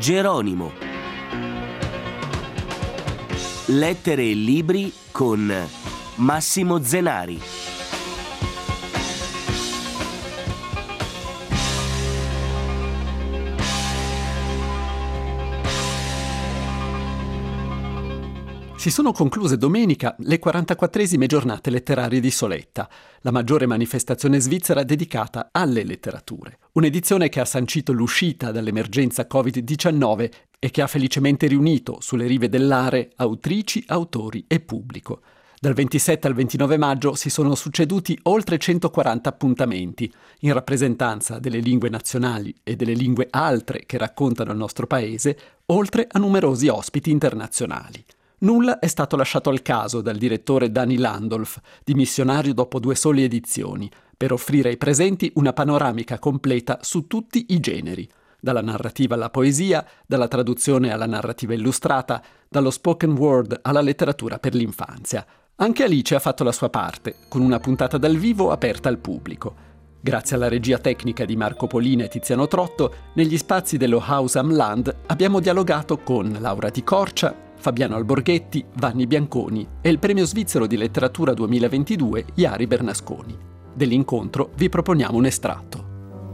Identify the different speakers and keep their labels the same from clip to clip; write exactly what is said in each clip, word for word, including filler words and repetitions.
Speaker 1: Geronimo. Lettere e libri con Massimo Zenari.
Speaker 2: Si sono concluse domenica le quarantaquattresime giornate letterarie di Soletta, la maggiore manifestazione svizzera dedicata alle letterature. Un'edizione che ha sancito l'uscita dall'emergenza covid diciannove e che ha felicemente riunito sulle rive dell'Are autrici, autori e pubblico. Dal ventisette al ventinove maggio si sono succeduti oltre centoquaranta appuntamenti, in rappresentanza delle lingue nazionali e delle lingue altre che raccontano il nostro paese, oltre a numerosi ospiti internazionali. Nulla è stato lasciato al caso dal direttore Dani Landolf, dimissionario dopo due sole edizioni, per offrire ai presenti una panoramica completa su tutti i generi, dalla narrativa alla poesia, dalla traduzione alla narrativa illustrata, dallo spoken word alla letteratura per l'infanzia. Anche Alice ha fatto la sua parte, con una puntata dal vivo aperta al pubblico. Grazie alla regia tecnica di Marco Polina e Tiziano Trotto, negli spazi dello Haus am Land abbiamo dialogato con Laura Di Corcia, Fabiano Alborghetti, Vanni Bianconi e il premio svizzero di letteratura duemilaventidue Jari Bernasconi. Dell'incontro vi proponiamo un estratto.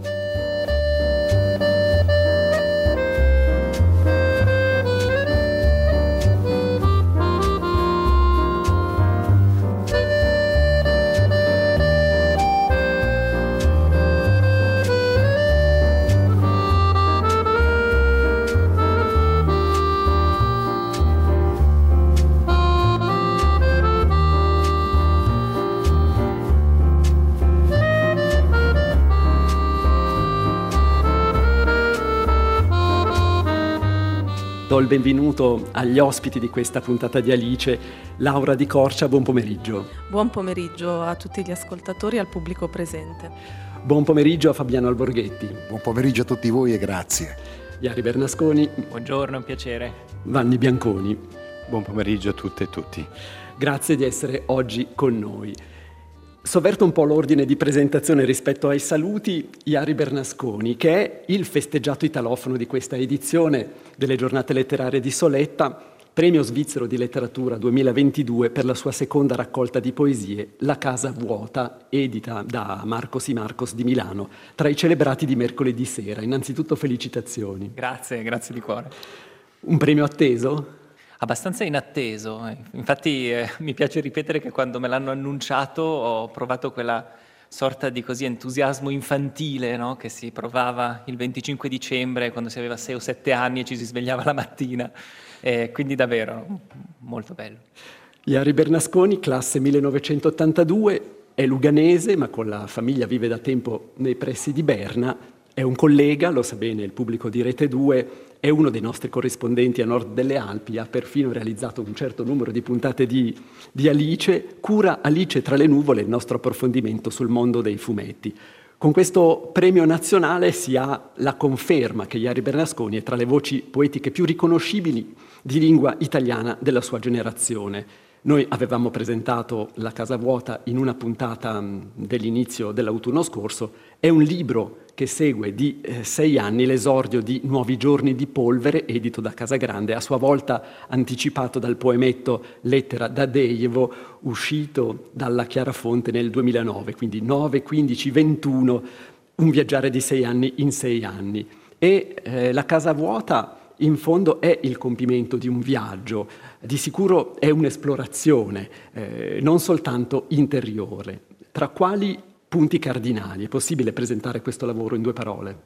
Speaker 2: Do il benvenuto agli ospiti di questa puntata di Alice. Laura Di Corcia, buon pomeriggio.
Speaker 3: Buon pomeriggio a tutti gli ascoltatori e al pubblico presente.
Speaker 2: Buon pomeriggio a Fabiano Alborghetti.
Speaker 4: Buon pomeriggio a tutti voi e grazie.
Speaker 2: Jari Bernasconi.
Speaker 5: Buongiorno, è un piacere.
Speaker 2: Vanni Bianconi.
Speaker 6: Buon pomeriggio a tutte e tutti.
Speaker 2: Grazie di essere oggi con noi. Sovverto un po' l'ordine di presentazione rispetto ai saluti. Jari Bernasconi, che è il festeggiato italofono di questa edizione delle giornate letterarie di Soletta, premio svizzero di letteratura duemilaventidue per la sua seconda raccolta di poesie, La casa vuota, edita da Marcos y Marcos di Milano, tra i celebrati di mercoledì sera. Innanzitutto felicitazioni.
Speaker 5: Grazie, grazie di cuore.
Speaker 2: Un premio atteso?
Speaker 5: Abbastanza inatteso, infatti eh, mi piace ripetere che quando me l'hanno annunciato ho provato quella sorta di così entusiasmo infantile, no? Che si provava il venticinque dicembre quando si aveva sei o sette anni e ci si svegliava la mattina, eh, quindi davvero molto bello.
Speaker 2: Jari Bernasconi, classe millenovecentottantadue, è luganese ma con la famiglia vive da tempo nei pressi di Berna, è un collega, lo sa bene il pubblico di Rete due, è uno dei nostri corrispondenti a nord delle Alpi, ha perfino realizzato un certo numero di puntate di, di Alice, cura Alice tra le nuvole, il nostro approfondimento sul mondo dei fumetti. Con questo premio nazionale si ha la conferma che Jari Bernasconi è tra le voci poetiche più riconoscibili di lingua italiana della sua generazione. Noi avevamo presentato La casa vuota in una puntata dell'inizio dell'autunno scorso, è un libro che segue di eh, sei anni l'esordio di Nuovi giorni di polvere, edito da Casagrande, a sua volta anticipato dal poemetto Lettera da Dejevo, uscito dalla Chiarafonte nel duemilanove, quindi nove, quindici, ventuno, un viaggiare di sei anni in sei anni. E eh, La casa vuota in fondo è il compimento di un viaggio, di sicuro è un'esplorazione, eh, non soltanto interiore. Tra quali punti cardinali è possibile presentare questo lavoro in due parole?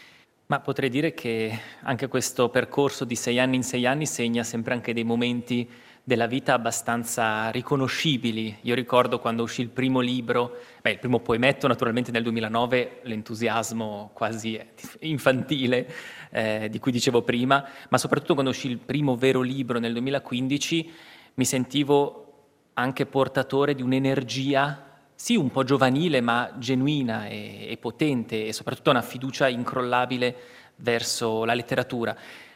Speaker 5: Ma potrei dire che anche questo percorso di sei anni in sei anni segna sempre anche dei momenti della vita abbastanza riconoscibili. Io ricordo quando uscì il primo libro, beh, il primo poemetto naturalmente nel duemilanove, l'entusiasmo quasi infantile eh, di cui dicevo prima, ma soprattutto quando uscì il primo vero libro nel duemilaquindici mi sentivo anche portatore di un'energia sì un po' giovanile ma genuina e, e potente e soprattutto una fiducia incrollabile verso la letteratura.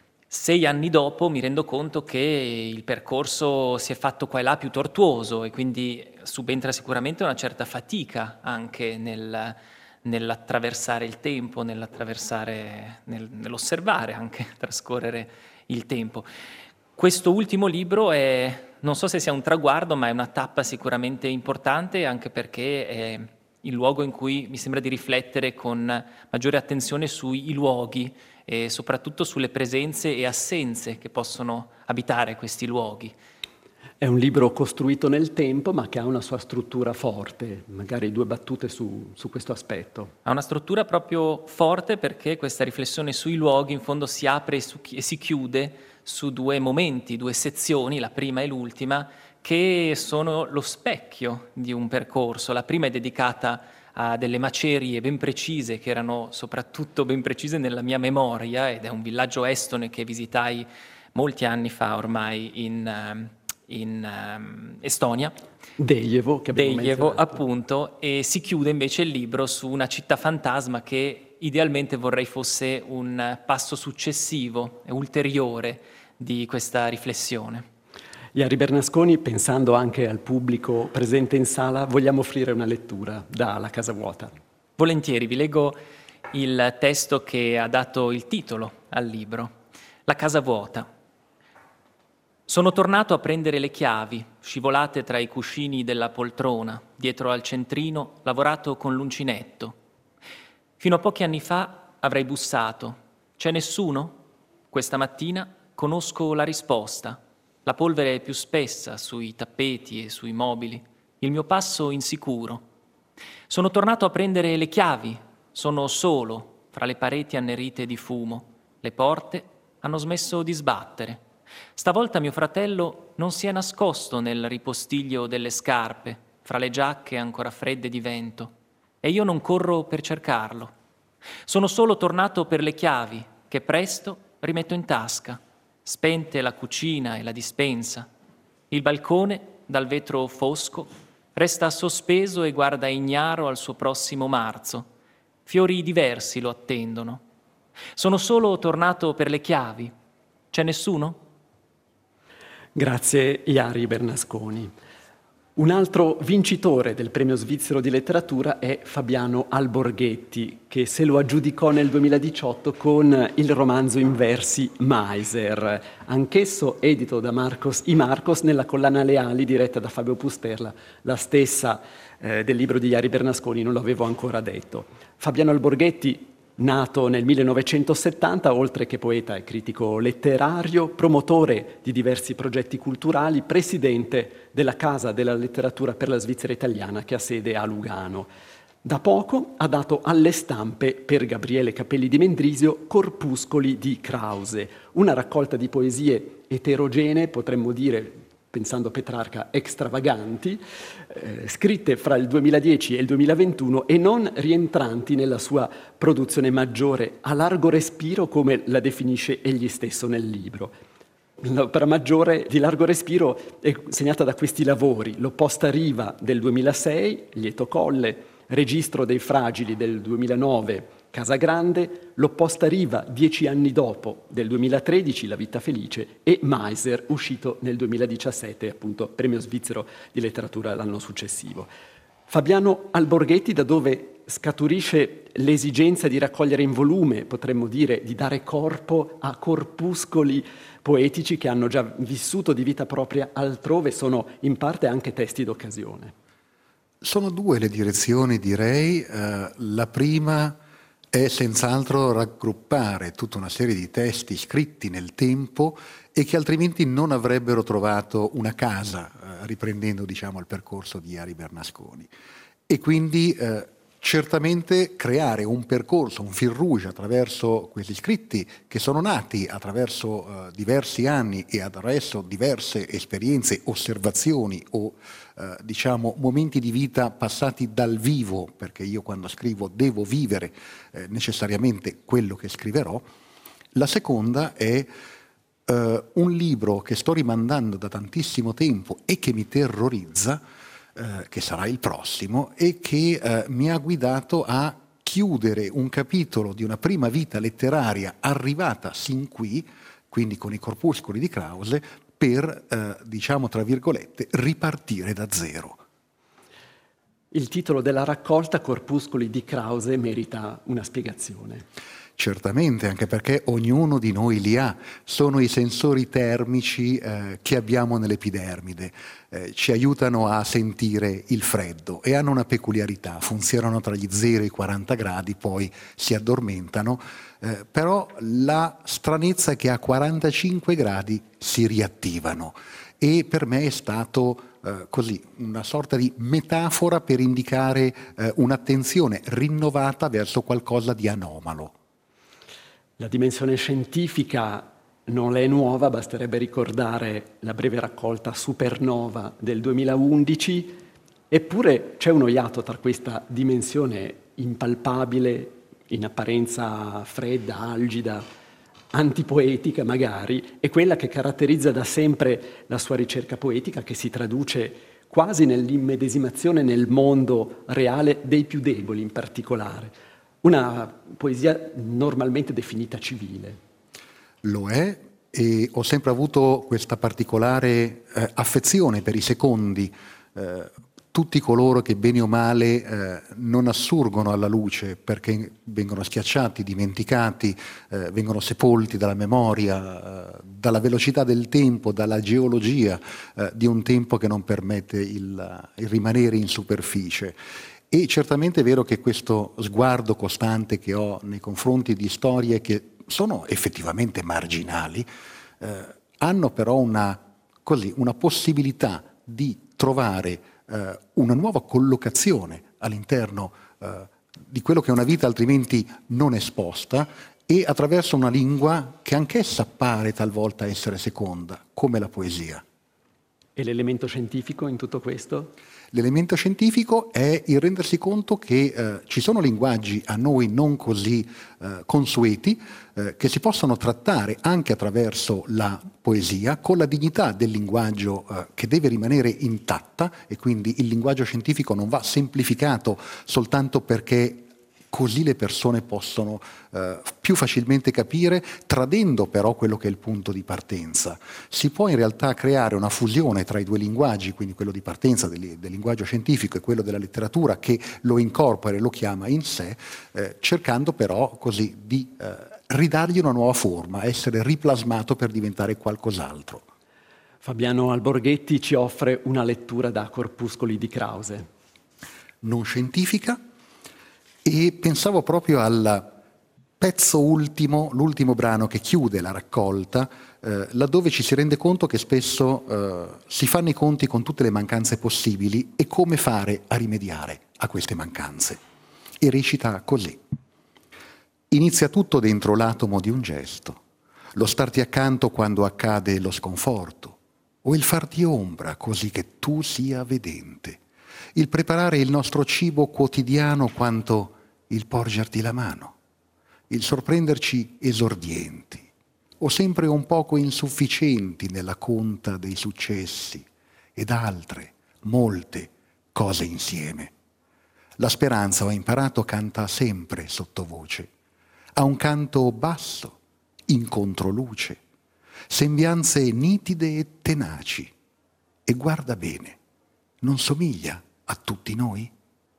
Speaker 5: Sei anni dopo mi rendo conto che il percorso si è fatto qua e là più tortuoso e quindi subentra sicuramente una certa fatica anche nel, nell'attraversare il tempo, nell'attraversare, nel, nell'osservare anche trascorrere il tempo. Questo ultimo libro è, non so se sia un traguardo, ma è una tappa sicuramente importante, anche perché è il luogo in cui mi sembra di riflettere con maggiore attenzione sui luoghi e soprattutto sulle presenze e assenze che possono abitare questi luoghi.
Speaker 2: È un libro costruito nel tempo, ma che ha una sua struttura forte, magari due battute su, su questo aspetto.
Speaker 5: Ha una struttura proprio forte perché questa riflessione sui luoghi in fondo si apre e, su, e si chiude su due momenti, due sezioni, la prima e l'ultima, che sono lo specchio di un percorso. La prima è dedicata a delle macerie ben precise, che erano soprattutto ben precise nella mia memoria, ed è un villaggio estone che visitai molti anni fa ormai in... in um, Estonia,
Speaker 2: Dejevo, che abbiamo
Speaker 5: Dejevo
Speaker 2: menzionato.
Speaker 5: appunto, e si chiude invece il libro su una città fantasma che idealmente vorrei fosse un passo successivo e ulteriore di questa riflessione.
Speaker 2: Jari Bernasconi, pensando anche al pubblico presente in sala, vogliamo offrire una lettura da La Casa Vuota.
Speaker 5: Volentieri, vi leggo il testo che ha dato il titolo al libro, La Casa Vuota. Sono tornato a prendere le chiavi, scivolate tra i cuscini della poltrona, dietro al centrino, lavorato con l'uncinetto. Fino a pochi anni fa avrei bussato. C'è nessuno? Questa mattina conosco la risposta. La polvere è più spessa sui tappeti e sui mobili. Il mio passo insicuro. Sono tornato a prendere le chiavi. Sono solo, fra le pareti annerite di fumo. Le porte hanno smesso di sbattere. Stavolta mio fratello non si è nascosto nel ripostiglio delle scarpe, fra le giacche ancora fredde di vento, e io non corro per cercarlo. Sono solo tornato per le chiavi, che presto rimetto in tasca, spente la cucina e la dispensa. Il balcone, dal vetro fosco, resta sospeso e guarda ignaro al suo prossimo marzo. Fiori diversi lo attendono. Sono solo tornato per le chiavi. C'è nessuno?
Speaker 2: Grazie Jari Bernasconi. Un altro vincitore del premio svizzero di letteratura è Fabiano Alborghetti, che se lo aggiudicò nel duemiladiciotto con il romanzo in versi Meiser, anch'esso edito da Marcos y Marcos nella collana Leali diretta da Fabio Pusterla, la stessa eh, del libro di Jari Bernasconi, non l'avevo ancora detto. Fabiano Alborghetti, nato nel millenovecentosettanta, oltre che poeta e critico letterario, promotore di diversi progetti culturali, presidente della Casa della Letteratura per la Svizzera Italiana che ha sede a Lugano. Da poco ha dato alle stampe per Gabriele Capelli di Mendrisio Corpuscoli di Krause, una raccolta di poesie eterogenee, potremmo dire, pensando a Petrarca, extravaganti, eh, scritte fra il duemiladieci e il duemilaventuno e non rientranti nella sua produzione maggiore, a largo respiro, come la definisce egli stesso nel libro. L'opera maggiore di largo respiro è segnata da questi lavori: L'opposta riva del duemilasei, Lieto Colle, Registro dei fragili del duemilanove, Casa Grande, L'opposta riva dieci anni dopo del duemilatredici, La vita felice, e Meiser, uscito nel duemiladiciassette, appunto premio svizzero di letteratura l'anno successivo. Fabiano Alborghetti, da dove scaturisce l'esigenza di raccogliere in volume, potremmo dire, di dare corpo a corpuscoli poetici che hanno già vissuto di vita propria altrove, sono in parte anche testi d'occasione.
Speaker 4: Sono due le direzioni, direi. Uh, la prima è senz'altro raggruppare tutta una serie di testi scritti nel tempo e che altrimenti non avrebbero trovato una casa, uh, riprendendo, diciamo, il percorso di Jari Bernasconi. E quindi uh, certamente creare un percorso, un fil rouge attraverso questi scritti che sono nati attraverso uh, diversi anni e attraverso diverse esperienze, osservazioni o uh, diciamo momenti di vita passati dal vivo, perché io quando scrivo devo vivere eh, necessariamente quello che scriverò. La seconda è uh, un libro che sto rimandando da tantissimo tempo e che mi terrorizza, Eh, che sarà il prossimo, e che eh, mi ha guidato a chiudere un capitolo di una prima vita letteraria arrivata sin qui, quindi con i corpuscoli di Krause, per, eh, diciamo tra virgolette, ripartire da zero.
Speaker 2: Il titolo della raccolta Corpuscoli di Krause merita una spiegazione.
Speaker 4: Certamente, anche perché ognuno di noi li ha. Sono i sensori termici eh, che abbiamo nell'epidermide. Eh, ci aiutano a sentire il freddo e hanno una peculiarità. Funzionano tra gli zero e i quaranta gradi, poi si addormentano. Eh, però la stranezza è che a quarantacinque gradi si riattivano. E per me è stato eh, così una sorta di metafora per indicare eh, un'attenzione rinnovata verso qualcosa di anomalo.
Speaker 2: La dimensione scientifica non le è nuova, basterebbe ricordare la breve raccolta Supernova del duemilaundici, eppure c'è uno iato tra questa dimensione impalpabile, in apparenza fredda, algida, antipoetica magari, e quella che caratterizza da sempre la sua ricerca poetica, che si traduce quasi nell'immedesimazione nel mondo reale dei più deboli in particolare. Una poesia normalmente definita civile.
Speaker 4: Lo è, e ho sempre avuto questa particolare eh, affezione per i secondi, eh, tutti coloro che bene o male eh, non assurgono alla luce perché vengono schiacciati, dimenticati, eh, vengono sepolti dalla memoria, eh, dalla velocità del tempo, dalla geologia eh, di un tempo che non permette il, il rimanere in superficie. E certamente è vero che questo sguardo costante che ho nei confronti di storie che sono effettivamente marginali, eh, hanno però una, così, una possibilità di trovare eh, una nuova collocazione all'interno eh, di quello che è una vita altrimenti non esposta, e attraverso una lingua che anch'essa pare talvolta essere seconda, come la poesia.
Speaker 2: E l'elemento scientifico in tutto questo?
Speaker 4: L'elemento scientifico è il rendersi conto che eh, ci sono linguaggi a noi non così eh, consueti, eh, che si possono trattare anche attraverso la poesia, con la dignità del linguaggio eh, che deve rimanere intatta, e quindi il linguaggio scientifico non va semplificato soltanto perché così le persone possono eh, più facilmente capire, tradendo però quello che è il punto di partenza. Si può in realtà creare una fusione tra i due linguaggi, quindi quello di partenza del, del linguaggio scientifico e quello della letteratura, che lo incorpora e lo chiama in sé, eh, cercando però così di eh, ridargli una nuova forma, essere riplasmato per diventare qualcos'altro.
Speaker 2: Fabiano Alborghetti ci offre una lettura da Corpuscoli di Krause.
Speaker 4: Non scientifica. E pensavo proprio al pezzo ultimo, l'ultimo brano che chiude la raccolta, eh, laddove ci si rende conto che spesso eh, si fanno i conti con tutte le mancanze possibili e come fare a rimediare a queste mancanze. E recita così. Inizia tutto dentro l'atomo di un gesto, lo starti accanto quando accade lo sconforto, o il farti ombra così che tu sia vedente, il preparare il nostro cibo quotidiano quanto il porgerti la mano, il sorprenderci esordienti o sempre un poco insufficienti nella conta dei successi, ed altre, molte cose insieme. La speranza, ho imparato, canta sempre sottovoce, ha un canto basso, in controluce, sembianze nitide e tenaci, e guarda bene, non somiglia a tutti noi?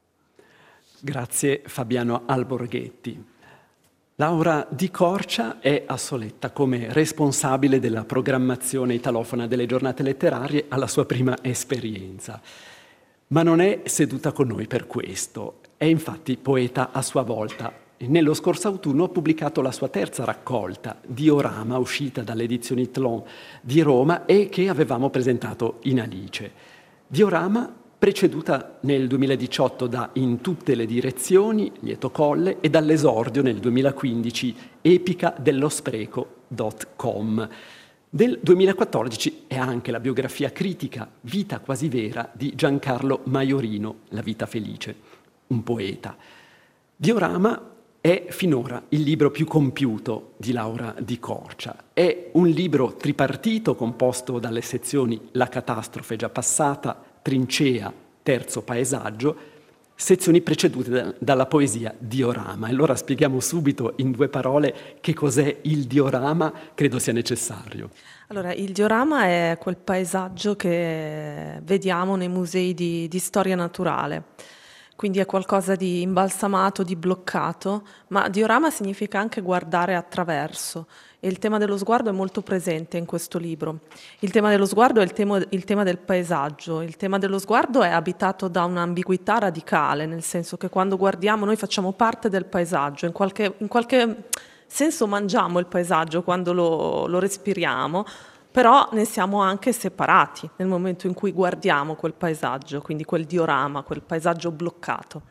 Speaker 2: Grazie Fabiano Alborghetti. Laura Di Corcia è a Soletta come responsabile della programmazione italofona delle giornate letterarie alla sua prima esperienza. Ma non è seduta con noi per questo, è infatti poeta a sua volta. Nello scorso autunno ha pubblicato la sua terza raccolta, Diorama, uscita dalle edizioni Tlon di Roma e che avevamo presentato in Alice. Diorama, preceduta nel duemiladiciotto da In tutte le direzioni, Lieto Colle, e dall'esordio nel duemilaquindici, Epica dello spreco punto com. Del duemilaquattordici è anche la biografia critica Vita quasi vera di Giancarlo Maiorino, La vita felice, un poeta. Diorama è finora il libro più compiuto di Laura Di Corcia. È un libro tripartito composto dalle sezioni La catastrofe già passata, Trincea, terzo paesaggio, sezioni precedute da, dalla poesia Diorama. E allora spieghiamo subito in due parole che cos'è il diorama, credo sia necessario.
Speaker 3: Allora, il diorama è quel paesaggio che vediamo nei musei di, di storia naturale. quindi è qualcosa di imbalsamato, di bloccato, ma diorama significa anche guardare attraverso, e il tema dello sguardo è molto presente in questo libro. Il tema dello sguardo è il tema, il tema del paesaggio. Il tema dello sguardo è abitato da un'ambiguità radicale, nel senso che quando guardiamo noi facciamo parte del paesaggio, in qualche, in qualche senso mangiamo il paesaggio quando lo, lo respiriamo, però ne siamo anche separati nel momento in cui guardiamo quel paesaggio, quindi quel diorama, quel paesaggio bloccato.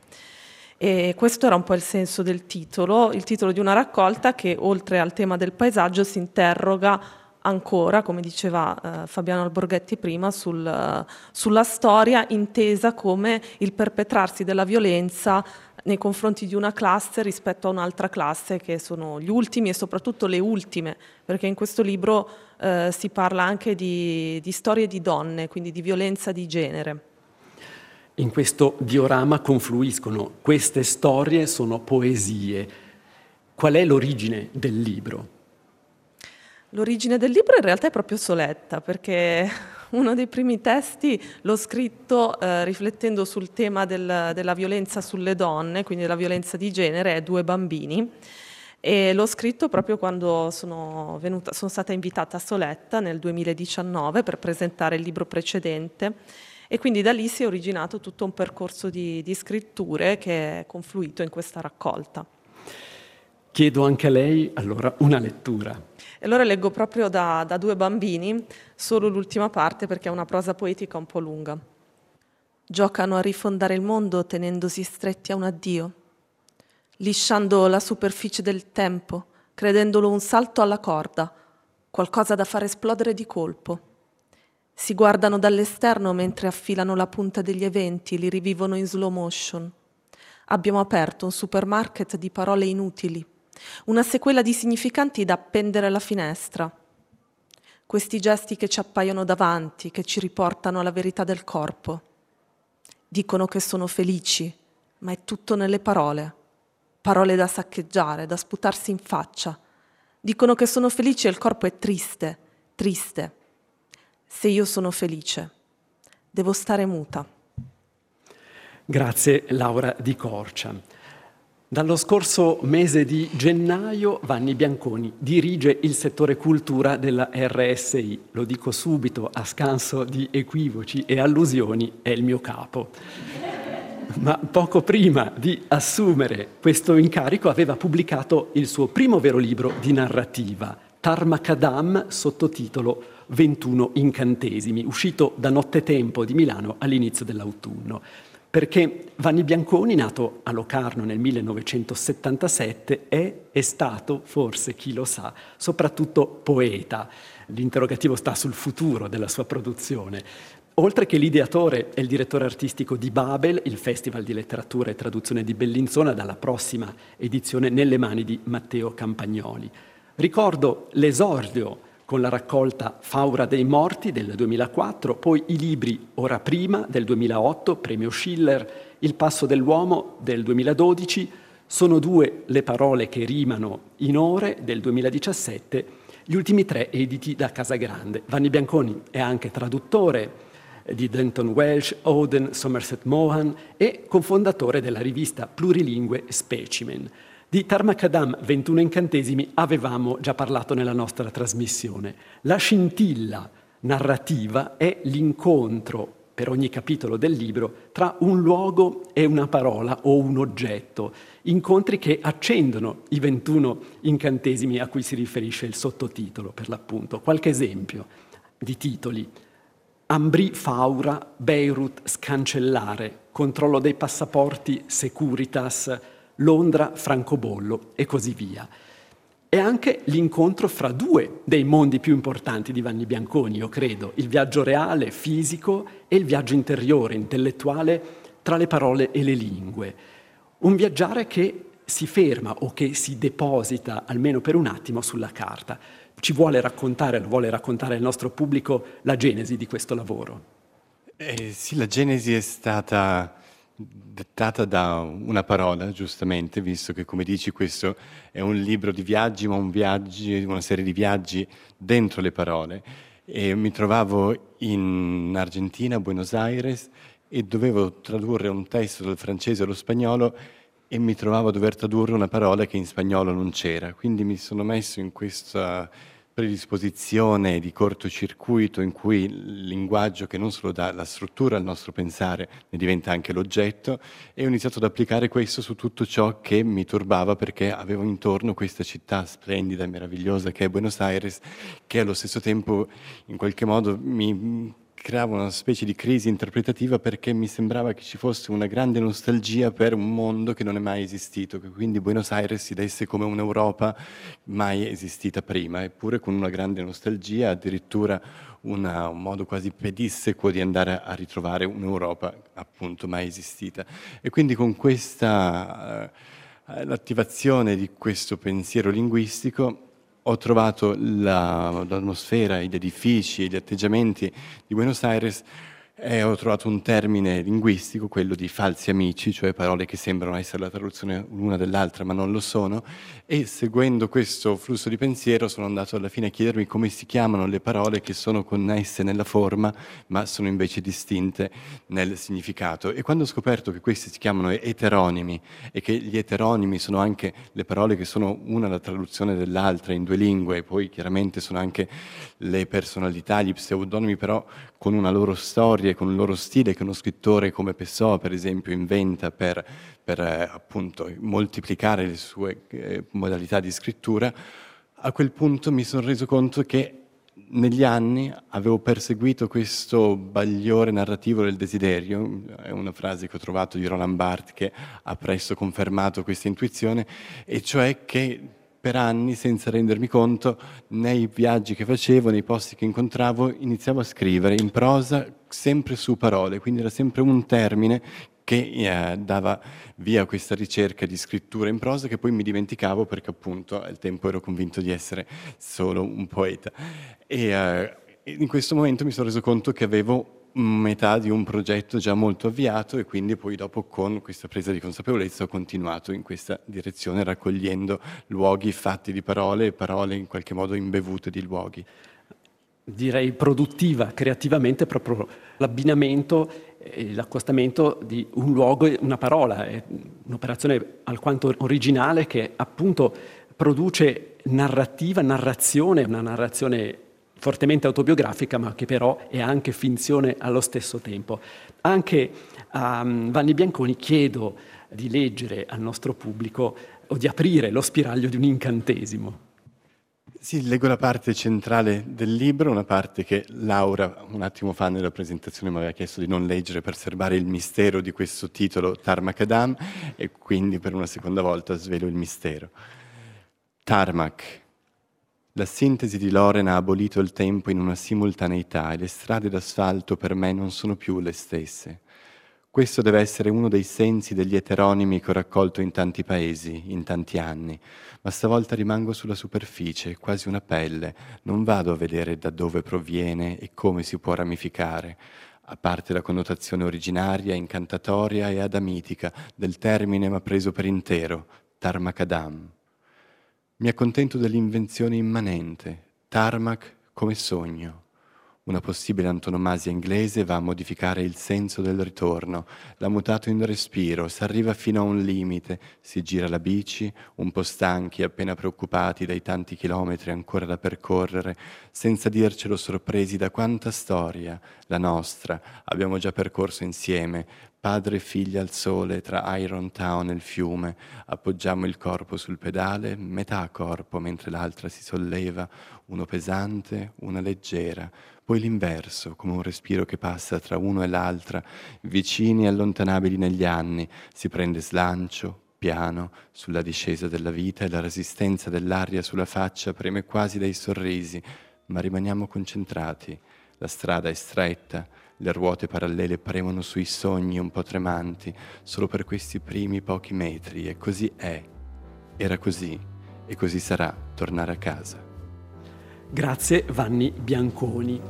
Speaker 3: E questo era un po' il senso del titolo, il titolo di una raccolta che oltre al tema del paesaggio si interroga ancora, come diceva eh, Fabiano Alborghetti prima, sul, uh, sulla storia intesa come il perpetrarsi della violenza nei confronti di una classe rispetto a un'altra classe, che sono gli ultimi e soprattutto le ultime, perché in questo libro eh, si parla anche di, di storie di donne, quindi di violenza di genere.
Speaker 2: In questo diorama confluiscono queste storie, sono poesie. Qual è l'origine del libro?
Speaker 3: L'origine del libro in realtà è proprio Soletta, perché uno dei primi testi l'ho scritto eh, riflettendo sul tema del, della violenza sulle donne, quindi della violenza di genere, è Due bambini, e l'ho scritto proprio quando sono, venuta, sono stata invitata a Soletta nel duemiladiciannove per presentare il libro precedente, e quindi da lì si è originato tutto un percorso di, di scritture che è confluito in questa raccolta.
Speaker 2: Chiedo anche a lei allora una lettura.
Speaker 3: E allora leggo proprio da, da Due bambini, solo l'ultima parte perché è una prosa poetica un po' lunga. Giocano a rifondare il mondo tenendosi stretti a un addio, lisciando la superficie del tempo, credendolo un salto alla corda, qualcosa da far esplodere di colpo. Si guardano dall'esterno mentre affilano la punta degli eventi, li rivivono in slow motion. Abbiamo aperto un supermarket di parole inutili, una sequela di significanti da appendere alla finestra. Questi gesti che ci appaiono davanti, che ci riportano alla verità del corpo. Dicono che sono felici, ma è tutto nelle parole. Parole da saccheggiare, da sputarsi in faccia. Dicono che sono felici e il corpo è triste, triste. Se io sono felice, devo stare muta.
Speaker 2: Grazie Laura Di Corcia. Dallo scorso mese di gennaio Vanni Bianconi dirige il settore cultura della R S I. Lo dico subito, a scanso di equivoci e allusioni, è il mio capo. Ma poco prima di assumere questo incarico aveva pubblicato il suo primo vero libro di narrativa, Tarmacadam, sottotitolo ventuno incantesimi, uscito da Nottetempo di Milano all'inizio dell'autunno. Perché Vanni Bianconi, nato a Locarno nel millenovecentosettantasette, è, è stato, forse chi lo sa, soprattutto poeta. L'interrogativo sta sul futuro della sua produzione. Oltre che l'ideatore e il direttore artistico di Babel, il Festival di Letteratura e Traduzione di Bellinzona, dalla prossima edizione Nelle mani di Matteo Campagnoli. Ricordo l'esordio con la raccolta Faura dei morti del duemilaquattro, poi i libri Ora prima del duemilaotto, premio Schiller, Il passo dell'uomo del duemiladodici, Sono due le parole che rimano in ore del duemiladiciassette, gli ultimi tre editi da Casagrande. Vanni Bianconi è anche traduttore di Denton Welsh, Auden, Somerset Maugham e cofondatore della rivista plurilingue Specimen. Di Tarmacadam, ventuno incantesimi, avevamo già parlato nella nostra trasmissione. La scintilla narrativa è l'incontro, per ogni capitolo del libro, tra un luogo e una parola o un oggetto. Incontri che accendono i ventuno incantesimi a cui si riferisce il sottotitolo, per l'appunto. Qualche esempio di titoli. Ambri Faura, Beirut, scancellare, controllo dei passaporti, Securitas, Londra, francobollo e così via. È anche l'incontro fra due dei mondi più importanti di Vanni Bianconi, io credo, il viaggio reale, fisico, e il viaggio interiore, intellettuale, tra le parole e le lingue. Un viaggiare che si ferma o che si deposita, almeno per un attimo, sulla carta. Ci vuole raccontare, lo vuole raccontare al nostro pubblico, la genesi di questo lavoro?
Speaker 6: Eh, sì, la genesi è stata dettata da una parola, giustamente, visto che, come dici, questo è un libro di viaggi, ma un viaggi, una serie di viaggi dentro le parole. E mi trovavo in Argentina, a Buenos Aires, e dovevo tradurre un testo dal francese allo spagnolo e mi trovavo a dover tradurre una parola che in spagnolo non c'era. Quindi mi sono messo in questa predisposizione di cortocircuito in cui il linguaggio, che non solo dà la struttura al nostro pensare, ne diventa anche l'oggetto, e ho iniziato ad applicare questo su tutto ciò che mi turbava, perché avevo intorno questa città splendida e meravigliosa che è Buenos Aires, che allo stesso tempo in qualche modo mi creava una specie di crisi interpretativa, perché mi sembrava che ci fosse una grande nostalgia per un mondo che non è mai esistito, che quindi Buenos Aires si desse come un'Europa mai esistita prima, eppure con una grande nostalgia, addirittura una, un modo quasi pedissequo di andare a ritrovare un'Europa appunto mai esistita. E quindi con questa uh, l'attivazione di questo pensiero linguistico ho trovato la, l'atmosfera, gli edifici, gli atteggiamenti di Buenos Aires e ho trovato un termine linguistico, quello di falsi amici, cioè parole che sembrano essere la traduzione l'una dell'altra ma non lo sono, e seguendo questo flusso di pensiero sono andato alla fine a chiedermi come si chiamano le parole che sono connesse nella forma ma sono invece distinte nel significato. E quando ho scoperto che questi si chiamano eteronimi e che gli eteronimi sono anche le parole che sono una la traduzione dell'altra in due lingue, e poi chiaramente sono anche le personalità, gli pseudonimi, però con una loro storia, con il loro stile, che uno scrittore come Pessoa, per esempio, inventa per, per eh, appunto moltiplicare le sue eh, modalità di scrittura, a quel punto mi sono reso conto che negli anni avevo perseguito questo bagliore narrativo del desiderio, è una frase che ho trovato di Roland Barthes che ha presto confermato questa intuizione, e cioè che per anni, senza rendermi conto, nei viaggi che facevo, nei posti che incontravo, iniziavo a scrivere in prosa sempre su parole, quindi era sempre un termine che eh, dava via questa ricerca di scrittura in prosa, che poi mi dimenticavo perché appunto al tempo ero convinto di essere solo un poeta. E eh, in questo momento mi sono reso conto che avevo metà di un progetto già molto avviato, e quindi poi dopo, con questa presa di consapevolezza, ho continuato in questa direzione, raccogliendo luoghi fatti di parole e parole in qualche modo imbevute di luoghi.
Speaker 2: Direi produttiva, creativamente, proprio l'abbinamento e l'accostamento di un luogo e una parola. È un'operazione alquanto originale che appunto produce narrativa, narrazione, una narrazione fortemente autobiografica, ma che però è anche finzione allo stesso tempo. Anche a Vanni Bianconi chiedo di leggere al nostro pubblico o di aprire lo spiraglio di un incantesimo.
Speaker 6: Sì, leggo la parte centrale del libro, una parte che Laura un attimo fa nella presentazione mi aveva chiesto di non leggere per serbare il mistero di questo titolo Tarmac Adam, e quindi per una seconda volta svelo il mistero. Tarmac. La sintesi di Loren ha abolito il tempo in una simultaneità e le strade d'asfalto per me non sono più le stesse. Questo deve essere uno dei sensi degli eteronimi che ho raccolto in tanti paesi, in tanti anni, ma stavolta rimango sulla superficie, quasi una pelle, non vado a vedere da dove proviene e come si può ramificare, a parte la connotazione originaria, incantatoria e adamitica del termine ma preso per intero, Tarmac Adam. Mi accontento dell'invenzione immanente, tarmac come sogno. Una possibile antonomasia inglese va a modificare il senso del ritorno, l'ha mutato in respiro, si arriva fino a un limite, si gira la bici, un po' stanchi, appena preoccupati dai tanti chilometri ancora da percorrere, senza dircelo sorpresi da quanta storia, la nostra, abbiamo già percorso insieme, padre e figlia al sole tra Iron Town e il fiume, appoggiamo il corpo sul pedale, metà corpo mentre l'altra si solleva, uno pesante, una leggera, poi l'inverso, come un respiro che passa tra uno e l'altra, vicini e allontanabili negli anni, si prende slancio, piano, sulla discesa della vita, e la resistenza dell'aria sulla faccia preme quasi dai sorrisi, ma rimaniamo concentrati, la strada è stretta, le ruote parallele premono sui sogni un po' tremanti, solo per questi primi pochi metri, e così è, era così, e così sarà tornare a casa.
Speaker 2: Grazie Vanni Bianconi.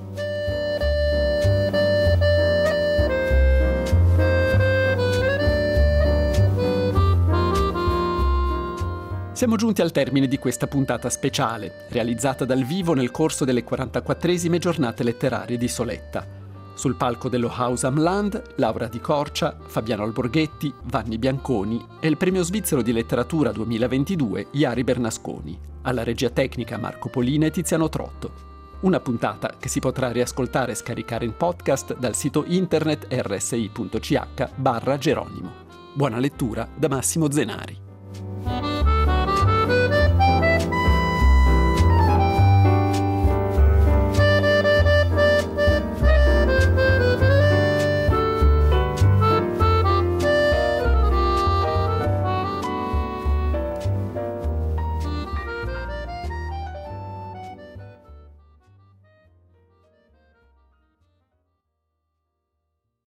Speaker 2: Siamo giunti al termine di questa puntata speciale, realizzata dal vivo nel corso delle quarantaquattresime giornate letterarie di Soletta. Sul palco dello House am Land, Laura Di Corcia, Fabiano Alborghetti, Vanni Bianconi e il premio svizzero di letteratura duemilaventidue Jari Bernasconi. Alla regia tecnica Marco Polina e Tiziano Trotto. Una puntata che si potrà riascoltare e scaricare in podcast dal sito internet r s i punto c h barra Geronimo. Buona lettura da Massimo Zenari.